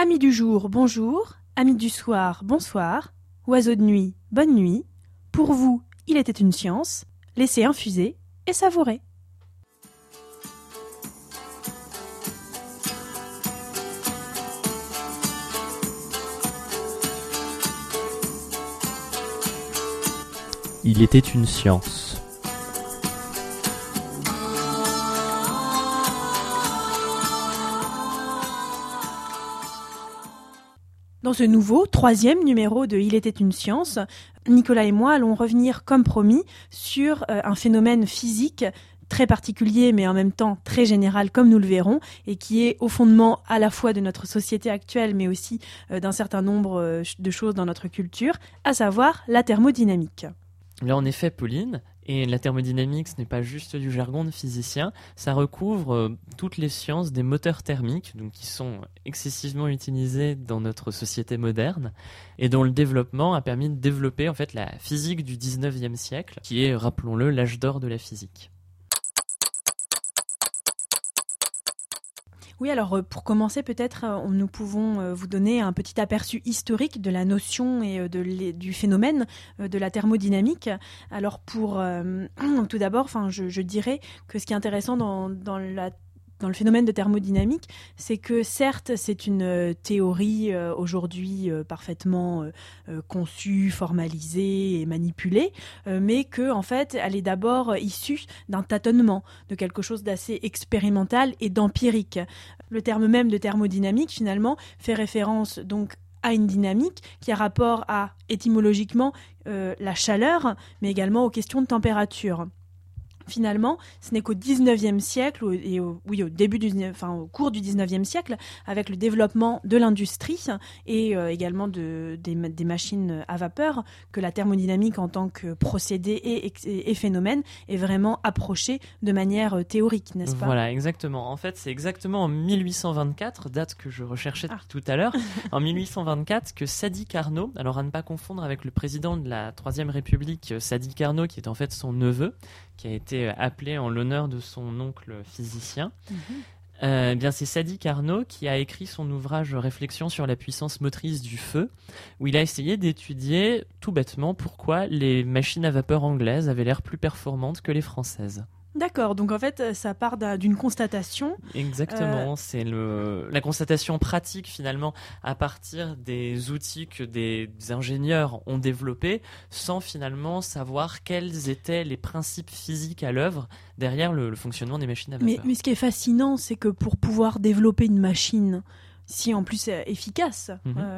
Amis du jour, bonjour. Amis du soir, bonsoir. Oiseaux de nuit, bonne nuit. Pour vous, il était une science. Laissez infuser et savourer. Il était une science. Dans ce nouveau, 3e numéro de Il était une science, Nicolas et moi allons revenir, comme promis, sur un phénomène physique très particulier, mais en même temps très général, comme nous le verrons, et qui est au fondement à la fois de notre société actuelle, mais aussi d'un certain nombre de choses dans notre culture, à savoir la thermodynamique. Là, en effet, Pauline, et la thermodynamique, ce n'est pas juste du jargon de physicien, ça recouvre toutes les sciences des moteurs thermiques, donc qui sont excessivement utilisés dans notre société moderne, et dont le développement a permis de développer en fait la physique du 19e siècle, qui est, rappelons-le, l'âge d'or de la physique. Oui, alors pour commencer, peut-être nous pouvons vous donner un petit aperçu historique de la notion et du phénomène de la thermodynamique. Alors tout d'abord, je dirais que ce qui est intéressant dans le phénomène de thermodynamique, c'est que certes, c'est une théorie aujourd'hui parfaitement conçue, formalisée et manipulée, mais que en fait, elle est d'abord issue d'un tâtonnement, de quelque chose d'assez expérimental et d'empirique. Le terme même de thermodynamique, finalement, fait référence donc à une dynamique qui a rapport à, étymologiquement, la chaleur, mais également aux questions de température. Finalement, ce n'est qu'au XIXe siècle, au cours du XIXe siècle, avec le développement de l'industrie et également des machines à vapeur, que la thermodynamique en tant que procédé et phénomène est vraiment approchée de manière théorique, n'est-ce pas ? Voilà, exactement. En fait, c'est exactement en 1824, date que je recherchais tout à l'heure, en 1824 que Sadi Carnot, alors à ne pas confondre avec le président de la Troisième République, Sadi Carnot, qui est en fait son neveu, qui a été appelé en l'honneur de son oncle physicien. Bien, c'est Sadi Carnot qui a écrit son ouvrage Réflexion sur la puissance motrice du feu, où il a essayé d'étudier tout bêtement pourquoi les machines à vapeur anglaises avaient l'air plus performantes que les françaises. D'accord, donc en fait, ça part d'une constatation. Exactement, c'est la constatation pratique finalement à partir des outils que des ingénieurs ont développés sans finalement savoir quels étaient les principes physiques à l'œuvre derrière le fonctionnement des machines à vapeur. Mais ce qui est fascinant, c'est que pour pouvoir développer une machine si en plus efficace,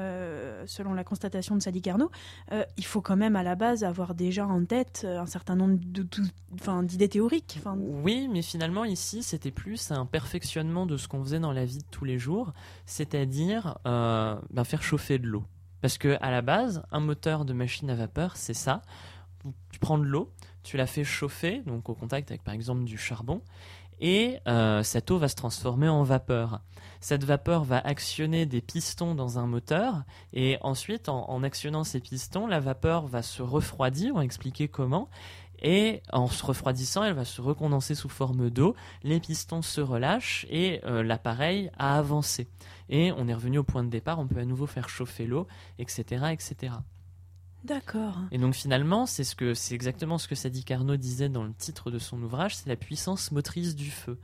selon la constatation de Sadi Carnot, il faut quand même à la base avoir déjà en tête un certain nombre d'idées théoriques. Oui, mais finalement ici c'était plus un perfectionnement de ce qu'on faisait dans la vie de tous les jours, c'est-à-dire faire chauffer de l'eau. Parce que à la base, un moteur de machine à vapeur, c'est ça. Tu prends de l'eau, tu la fais chauffer, donc au contact avec par exemple du charbon, et cette eau va se transformer en vapeur. Cette vapeur va actionner des pistons dans un moteur, et ensuite, en actionnant ces pistons, la vapeur va se refroidir, on va expliquer comment, et en se refroidissant, elle va se recondenser sous forme d'eau, les pistons se relâchent, et l'appareil a avancé. Et on est revenu au point de départ, on peut à nouveau faire chauffer l'eau, etc., etc. D'accord. Et donc finalement, c'est exactement ce que Sadi Carnot disait dans le titre de son ouvrage, c'est la puissance motrice du feu.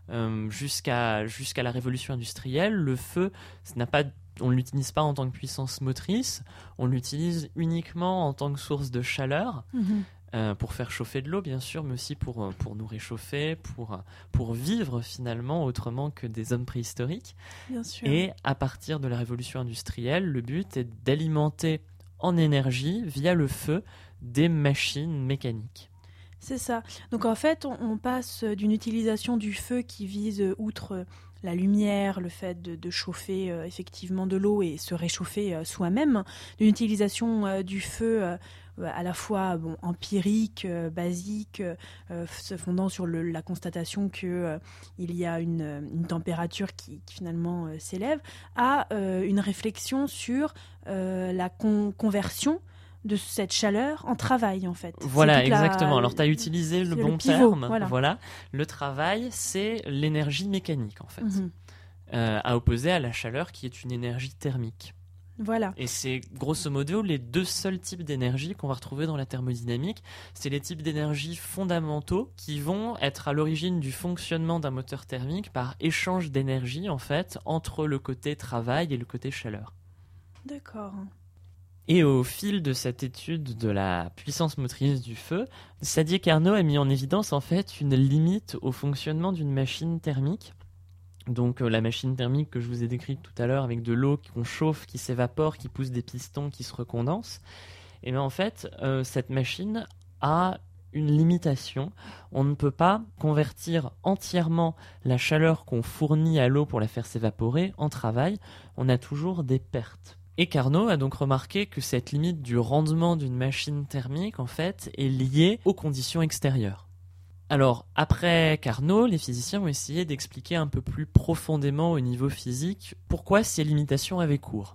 Jusqu'à la révolution industrielle, le feu, on ne l'utilise pas en tant que puissance motrice, on l'utilise uniquement en tant que source de chaleur, pour faire chauffer de l'eau bien sûr, mais aussi pour nous réchauffer, pour vivre finalement autrement que des hommes préhistoriques. Bien sûr. Et à partir de la révolution industrielle, le but est d'alimenter en énergie via le feu des machines mécaniques. C'est ça. Donc en fait, on passe d'une utilisation du feu qui vise, outre la lumière, le fait de chauffer effectivement de l'eau et se réchauffer soi-même, d'une utilisation du feu à la fois empirique, basique, se fondant sur la constatation qu'il y a une température qui finalement s'élève, à une réflexion sur la conversion de cette chaleur en travail, en fait. Voilà, exactement. Alors, tu as utilisé le bon pivot, terme. Voilà. Le travail, c'est l'énergie mécanique, en fait. à opposer à la chaleur qui est une énergie thermique. Voilà. Et c'est grosso modo les deux seuls types d'énergie qu'on va retrouver dans la thermodynamique. C'est les types d'énergie fondamentaux qui vont être à l'origine du fonctionnement d'un moteur thermique par échange d'énergie en fait entre le côté travail et le côté chaleur. D'accord. Et au fil de cette étude de la puissance motrice du feu, Sadier Carnot a mis en évidence en fait une limite au fonctionnement d'une machine thermique. Donc la machine thermique que je vous ai décrite tout à l'heure avec de l'eau qu'on chauffe, qui s'évapore, qui pousse des pistons, qui se recondensent. Et bien en fait, cette machine a une limitation. On ne peut pas convertir entièrement la chaleur qu'on fournit à l'eau pour la faire s'évaporer en travail. On a toujours des pertes. Et Carnot a donc remarqué que cette limite du rendement d'une machine thermique en fait est liée aux conditions extérieures. Alors, après Carnot, les physiciens ont essayé d'expliquer un peu plus profondément au niveau physique pourquoi ces limitations avaient cours.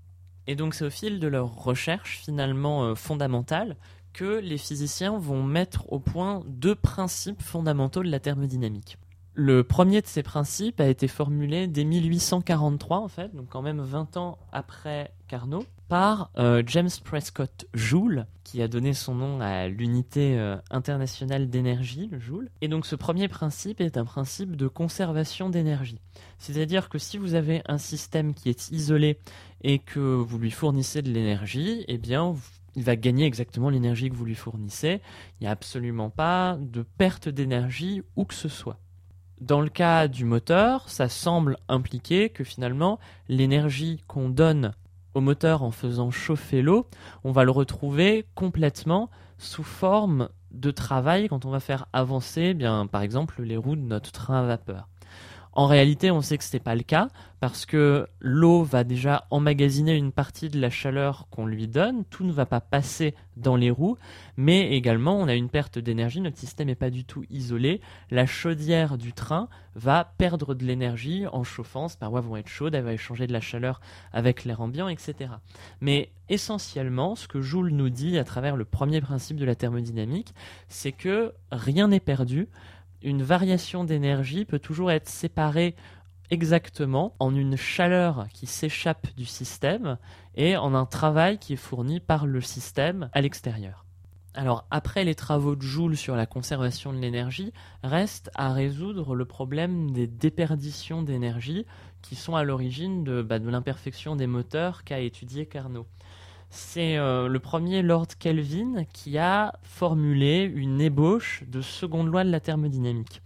Et donc c'est au fil de leurs recherches finalement fondamentales que les physiciens vont mettre au point deux principes fondamentaux de la thermodynamique. Le premier de ces principes a été formulé dès 1843 en fait, donc quand même 20 ans après Carnot, par James Prescott Joule, qui a donné son nom à l'unité internationale d'énergie, le Joule. Et donc ce premier principe est un principe de conservation d'énergie. C'est-à-dire que si vous avez un système qui est isolé et que vous lui fournissez de l'énergie, eh bien il va gagner exactement l'énergie que vous lui fournissez. Il n'y a absolument pas de perte d'énergie où que ce soit. Dans le cas du moteur, ça semble impliquer que finalement l'énergie qu'on donne au moteur en faisant chauffer l'eau, on va le retrouver complètement sous forme de travail quand on va faire avancer, par exemple, les roues de notre train à vapeur. En réalité, on sait que ce n'est pas le cas parce que l'eau va déjà emmagasiner une partie de la chaleur qu'on lui donne. Tout ne va pas passer dans les roues, mais également on a une perte d'énergie. Notre système n'est pas du tout isolé. La chaudière du train va perdre de l'énergie en chauffant. Ces parois vont être chaudes, elle va échanger de la chaleur avec l'air ambiant, etc. Mais essentiellement, ce que Joule nous dit à travers le premier principe de la thermodynamique, c'est que rien n'est perdu. Une variation d'énergie peut toujours être séparée exactement en une chaleur qui s'échappe du système et en un travail qui est fourni par le système à l'extérieur. Alors après les travaux de Joule sur la conservation de l'énergie, reste à résoudre le problème des déperditions d'énergie qui sont à l'origine de l'imperfection des moteurs qu'a étudié Carnot. C'est le premier Lord Kelvin qui a formulé une ébauche de seconde loi de la thermodynamique,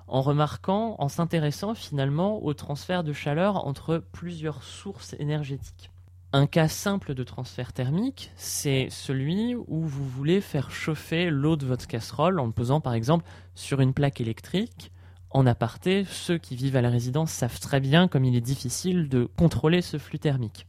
en s'intéressant finalement au transfert de chaleur entre plusieurs sources énergétiques. Un cas simple de transfert thermique, c'est celui où vous voulez faire chauffer l'eau de votre casserole en le posant par exemple sur une plaque électrique. En aparté, ceux qui vivent à la résidence savent très bien comme il est difficile de contrôler ce flux thermique.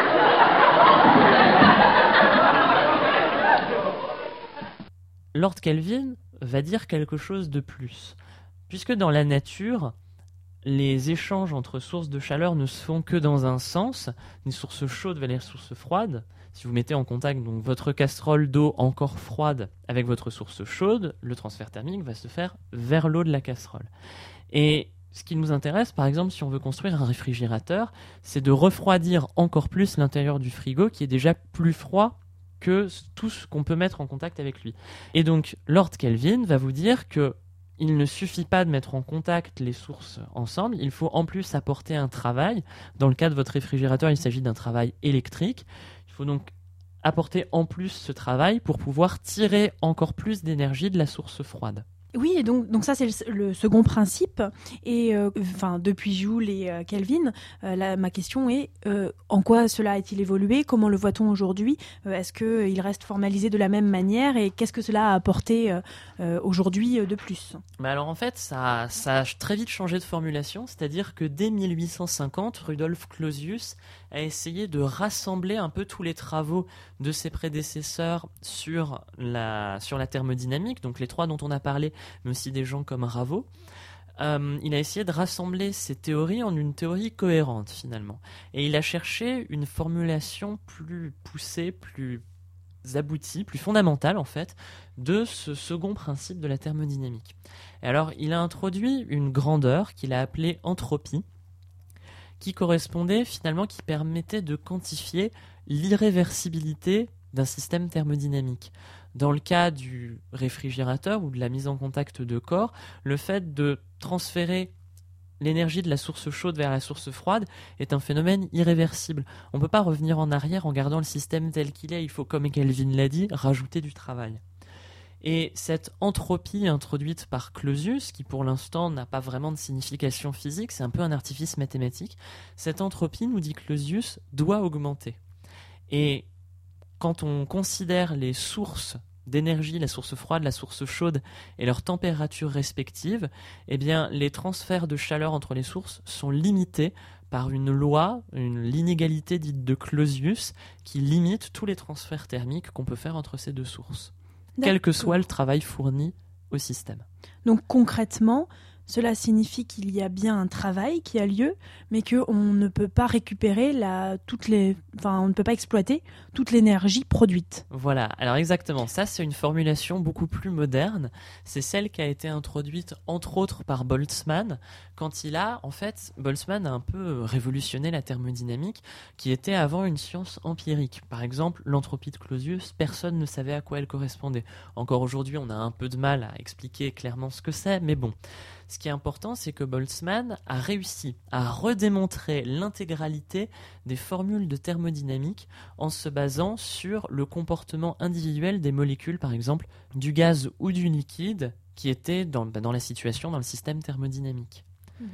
Lord Kelvin va dire quelque chose de plus, puisque dans la nature, les échanges entre sources de chaleur ne se font que dans un sens, une source chaude vers les sources froides. Si vous mettez en contact donc votre casserole d'eau encore froide avec votre source chaude, le transfert thermique va se faire vers l'eau de la casserole. Et ce qui nous intéresse, par exemple, si on veut construire un réfrigérateur, c'est de refroidir encore plus l'intérieur du frigo qui est déjà plus froid que tout ce qu'on peut mettre en contact avec lui. Et donc, Lord Kelvin va vous dire que il ne suffit pas de mettre en contact les sources ensemble, il faut en plus apporter un travail. Dans le cas de votre réfrigérateur, il s'agit d'un travail électrique. Il faut donc apporter en plus ce travail pour pouvoir tirer encore plus d'énergie de la source froide. Oui, et donc ça c'est le second principe. Et depuis Joule et Kelvin, ma question est en quoi cela a-t-il évolué? Comment le voit-on aujourd'hui? Est-ce qu'il reste formalisé de la même manière? Et qu'est-ce que cela a apporté aujourd'hui de plus? Alors en fait, ça a très vite changé de formulation. C'est-à-dire que dès 1850, Rudolf Clausius a essayé de rassembler un peu tous les travaux de ses prédécesseurs sur la thermodynamique, donc les trois dont on a parlé, mais aussi des gens comme Ravo. Il a essayé de rassembler ces théories en une théorie cohérente finalement. Et il a cherché une formulation plus poussée, plus aboutie, plus fondamentale en fait, de ce second principe de la thermodynamique. Et alors il a introduit une grandeur qu'il a appelée entropie. qui correspondait finalement, qui permettait de quantifier l'irréversibilité d'un système thermodynamique. Dans le cas du réfrigérateur ou de la mise en contact de corps, le fait de transférer l'énergie de la source chaude vers la source froide est un phénomène irréversible. On ne peut pas revenir en arrière en gardant le système tel qu'il est. Il faut, comme Kelvin l'a dit, rajouter du travail. Et cette entropie introduite par Clausius, qui pour l'instant n'a pas vraiment de signification physique, c'est un peu un artifice mathématique, cette entropie, nous dit Clausius, doit augmenter. Et quand on considère les sources d'énergie, la source froide, la source chaude et leurs températures respectives, eh bien, les transferts de chaleur entre les sources sont limités par une loi, l'inégalité dite de Clausius, qui limite tous les transferts thermiques qu'on peut faire entre ces deux sources, quel que soit le travail fourni au système. Donc concrètement, cela signifie qu'il y a bien un travail qui a lieu, mais qu'on ne peut pas récupérer on ne peut pas exploiter toute l'énergie produite. Voilà, alors exactement, ça c'est une formulation beaucoup plus moderne, c'est celle qui a été introduite entre autres par Boltzmann, Boltzmann a un peu révolutionné la thermodynamique, qui était avant une science empirique. Par exemple, l'entropie de Clausius, personne ne savait à quoi elle correspondait. Encore aujourd'hui, on a un peu de mal à expliquer clairement ce que c'est, mais bon. Ce qui est important, c'est que Boltzmann a réussi à redémontrer l'intégralité des formules de thermodynamique en se basant sur le comportement individuel des molécules, par exemple, du gaz ou du liquide, qui étaient dans la situation, dans le système thermodynamique.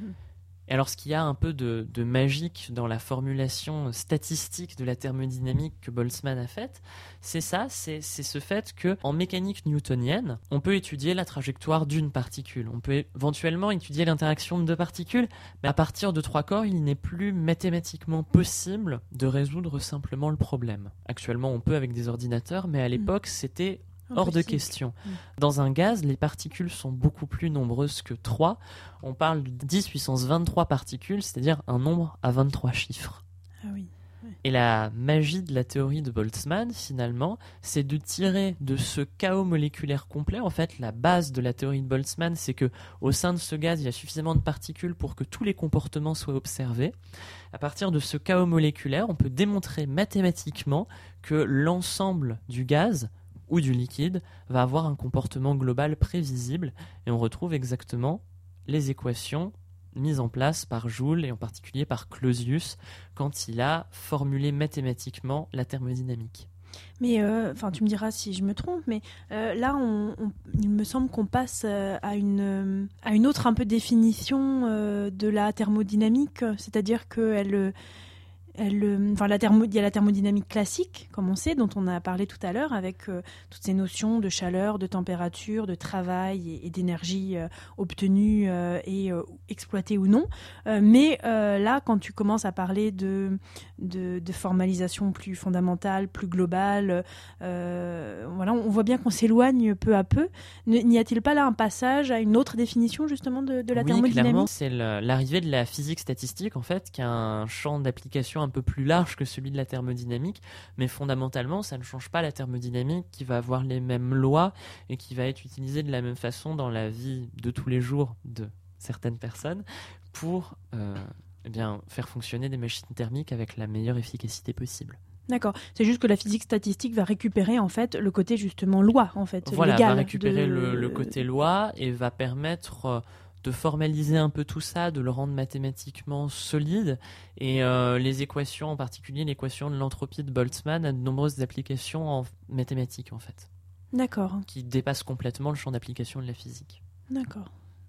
Et alors, ce qu'il y a un peu de magique dans la formulation statistique de la thermodynamique que Boltzmann a faite, c'est ce fait qu'en mécanique newtonienne, on peut étudier la trajectoire d'une particule. On peut éventuellement étudier l'interaction de deux particules, mais à partir de trois corps, il n'est plus mathématiquement possible de résoudre simplement le problème. Actuellement, on peut avec des ordinateurs, mais à l'époque, c'était hors de question. Dans un gaz, les particules sont beaucoup plus nombreuses que 3. On parle de 10 puissance 23 particules, c'est-à-dire un nombre à 23 chiffres. Ah oui. Et la magie de la théorie de Boltzmann, finalement, c'est de tirer de ce chaos moléculaire complet. En fait, la base de la théorie de Boltzmann, c'est que au sein de ce gaz, il y a suffisamment de particules pour que tous les comportements soient observés. À partir de ce chaos moléculaire, on peut démontrer mathématiquement que l'ensemble du gaz ou du liquide va avoir un comportement global prévisible, et on retrouve exactement les équations mises en place par Joule et en particulier par Clausius quand il a formulé mathématiquement la thermodynamique. Mais tu me diras si je me trompe, mais là, il me semble qu'on passe à une autre un peu définition de la thermodynamique, c'est-à-dire qu'elle il y a la thermodynamique classique, comme on sait, dont on a parlé tout à l'heure, avec toutes ces notions de chaleur, de température, de travail et d'énergie obtenue et exploitée ou non. Mais là, quand tu commences à parler de formalisation plus fondamentale, plus globale, on voit bien qu'on s'éloigne peu à peu. N'y a-t-il pas là un passage à une autre définition justement de la thermodynamique ? Oui, clairement, c'est l'arrivée de la physique statistique, en fait, qui a un champ d'application un peu plus large que celui de la thermodynamique, mais fondamentalement ça ne change pas la thermodynamique, qui va avoir les mêmes lois et qui va être utilisée de la même façon dans la vie de tous les jours de certaines personnes pour faire fonctionner des machines thermiques avec la meilleure efficacité possible. D'accord, c'est juste que la physique statistique va récupérer en fait le côté justement loi en fait. Voilà, légal va récupérer le côté loi et va permettre de formaliser un peu tout ça, de le rendre mathématiquement solide. Et les équations, en particulier l'équation de l'entropie de Boltzmann, a de nombreuses applications en mathématiques, en fait. D'accord. Qui dépassent complètement le champ d'application de la physique. D'accord.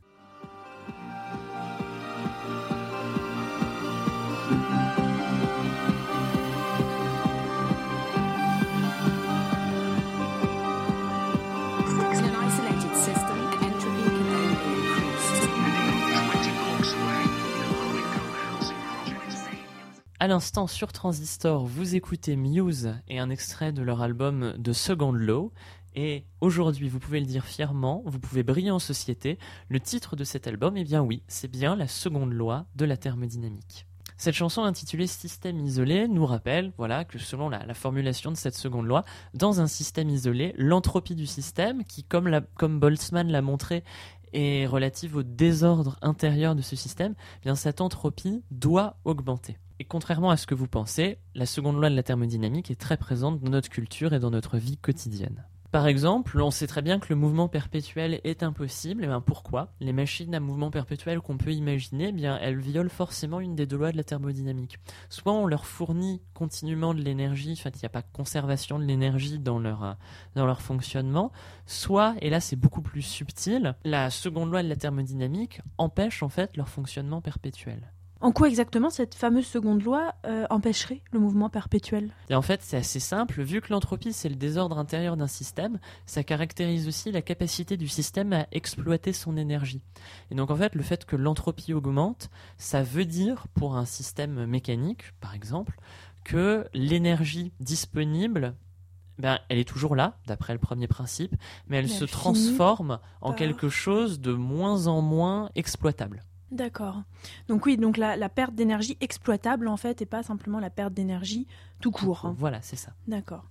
À l'instant, sur Transistor, vous écoutez Muse et un extrait de leur album The Second Law. Et aujourd'hui, vous pouvez le dire fièrement, vous pouvez briller en société. Le titre de cet album, eh bien oui, c'est bien la seconde loi de la thermodynamique. Cette chanson intitulée Système isolé nous rappelle que selon la formulation de cette seconde loi, dans un système isolé, l'entropie du système, qui comme Boltzmann l'a montré, est relative au désordre intérieur de ce système, eh bien cette entropie doit augmenter. Et contrairement à ce que vous pensez, la seconde loi de la thermodynamique est très présente dans notre culture et dans notre vie quotidienne. Par exemple, on sait très bien que le mouvement perpétuel est impossible. Et bien pourquoi ? Les machines à mouvement perpétuel qu'on peut imaginer, eh bien elles violent forcément une des deux lois de la thermodynamique. Soit on leur fournit continuellement de l'énergie, en fait il n'y a pas de conservation de l'énergie dans leur fonctionnement, soit, et là c'est beaucoup plus subtil, la seconde loi de la thermodynamique empêche en fait leur fonctionnement perpétuel. En quoi exactement cette fameuse seconde loi empêcherait le mouvement perpétuel ? Et en fait, c'est assez simple. Vu que l'entropie, c'est le désordre intérieur d'un système, ça caractérise aussi la capacité du système à exploiter son énergie. Et donc, en fait, le fait que l'entropie augmente, ça veut dire, pour un système mécanique, par exemple, que l'énergie disponible, elle est toujours là, d'après le premier principe, mais elle se transforme en quelque chose de moins en moins exploitable. D'accord. Donc oui, donc la perte d'énergie exploitable en fait et pas simplement la perte d'énergie tout court. Hein. Voilà, c'est ça. D'accord.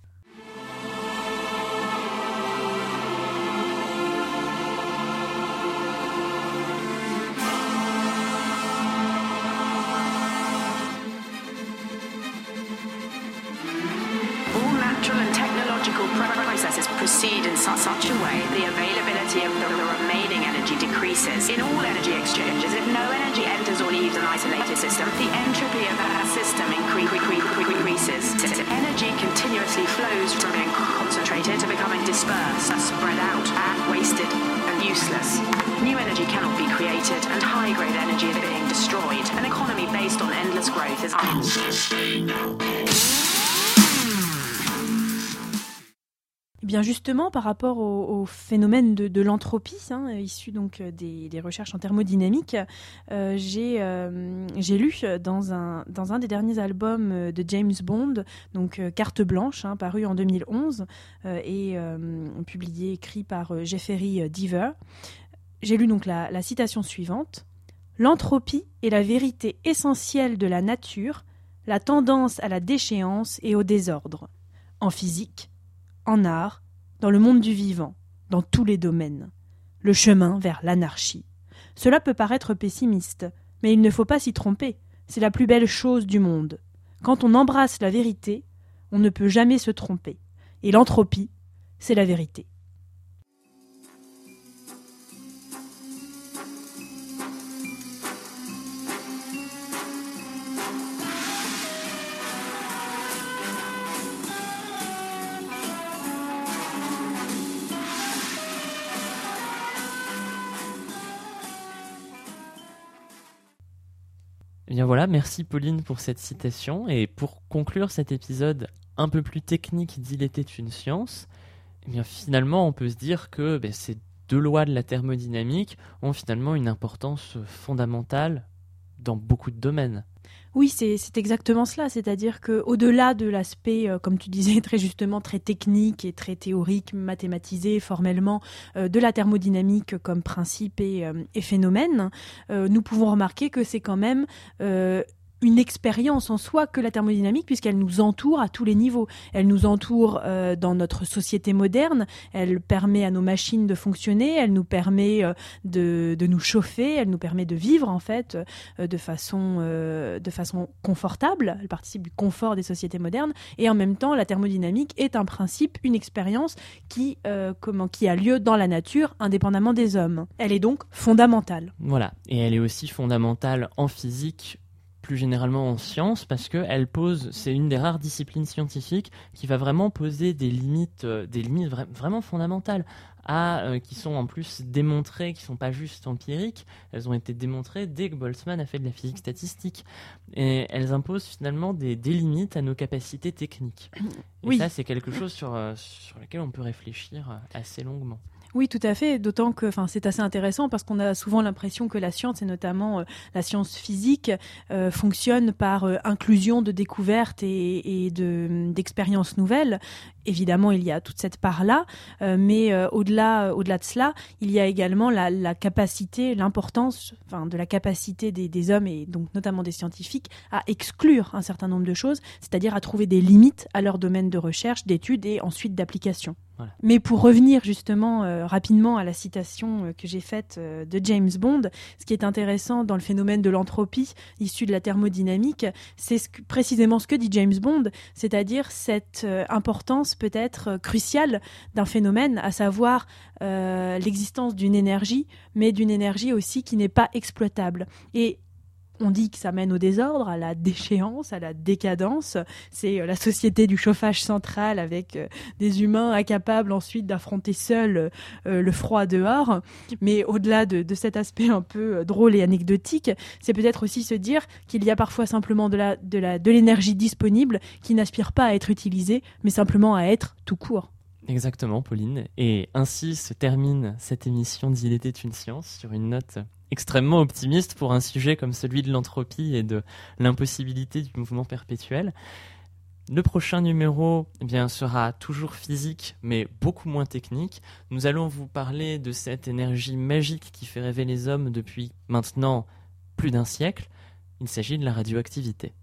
Processes proceed in such a way the availability of the remaining energy decreases. In all energy exchanges, if no energy enters or leaves an isolated system, the entropy of that system increases. Energy continuously flows from being concentrated to becoming dispersed, spread out, and wasted and useless. New energy cannot be created, and high-grade energy is being destroyed. An economy based on endless growth is unsustainable. Eh bien justement, par rapport au phénomène de l'entropie, issu donc des recherches en thermodynamique, j'ai lu dans un des derniers albums de James Bond, donc Carte Blanche, paru en 2011 et écrit par Jeffrey Deaver. J'ai lu donc la citation suivante. « L'entropie est la vérité essentielle de la nature, la tendance à la déchéance et au désordre. En physique, en art, dans le monde du vivant, dans tous les domaines. Le chemin vers l'anarchie. Cela peut paraître pessimiste, mais il ne faut pas s'y tromper. C'est la plus belle chose du monde. Quand on embrasse la vérité, on ne peut jamais se tromper. Et l'entropie, c'est la vérité. » Eh bien voilà, merci Pauline pour cette citation. Et pour conclure cet épisode un peu plus technique d'Il était une science, eh bien finalement on peut se dire que ces deux lois de la thermodynamique ont finalement une importance fondamentale dans beaucoup de domaines. Oui, c'est exactement cela, c'est-à-dire qu'au-delà de l'aspect, comme tu disais très justement, très technique et très théorique, mathématisé formellement, de la thermodynamique comme principe et phénomène, nous pouvons remarquer que c'est quand même une expérience en soi que la thermodynamique, puisqu'elle nous entoure à tous les niveaux. Elle nous entoure dans notre société moderne, elle permet à nos machines de fonctionner, elle nous permet de nous chauffer, elle nous permet de vivre en fait de façon confortable, elle participe du confort des sociétés modernes, et en même temps la thermodynamique est un principe, une expérience qui a lieu dans la nature indépendamment des hommes. Elle est donc fondamentale. Voilà, et elle est aussi fondamentale en physique, plus généralement en sciences, parce que c'est une des rares disciplines scientifiques qui va vraiment poser des limites vraiment fondamentales, qui sont en plus démontrées, qui ne sont pas juste empiriques, elles ont été démontrées dès que Boltzmann a fait de la physique statistique. Et elles imposent finalement des limites à nos capacités techniques. Et oui. Ça, c'est quelque chose sur lequel on peut réfléchir assez longuement. Oui, tout à fait, d'autant que c'est assez intéressant parce qu'on a souvent l'impression que la science, et notamment la science physique, fonctionne par inclusion de découvertes et d'expériences nouvelles. Évidemment, il y a toute cette part-là, mais au-delà de cela, il y a également la capacité, l'importance de la capacité des hommes, et donc notamment des scientifiques, à exclure un certain nombre de choses, c'est-à-dire à trouver des limites à leur domaine de recherche, d'études et ensuite d'application. Voilà. Mais pour revenir justement rapidement à la citation que j'ai faite de James Bond, ce qui est intéressant dans le phénomène de l'entropie issu de la thermodynamique, c'est précisément ce que dit James Bond, c'est-à-dire cette importance peut-être cruciale d'un phénomène, à savoir l'existence d'une énergie, mais d'une énergie aussi qui n'est pas exploitable. Et on dit que ça mène au désordre, à la déchéance, à la décadence. C'est la société du chauffage central avec des humains incapables ensuite d'affronter seuls le froid dehors. Mais au-delà de cet aspect un peu drôle et anecdotique, c'est peut-être aussi se dire qu'il y a parfois simplement de l'énergie disponible qui n'aspire pas à être utilisée, mais simplement à être tout court. Exactement, Pauline. Et ainsi se termine cette émission d'Il était une science sur une note extrêmement optimiste pour un sujet comme celui de l'entropie et de l'impossibilité du mouvement perpétuel. Le prochain numéro sera toujours physique, mais beaucoup moins technique. Nous allons vous parler de cette énergie magique qui fait rêver les hommes depuis maintenant plus d'1 siècle. Il s'agit de la radioactivité.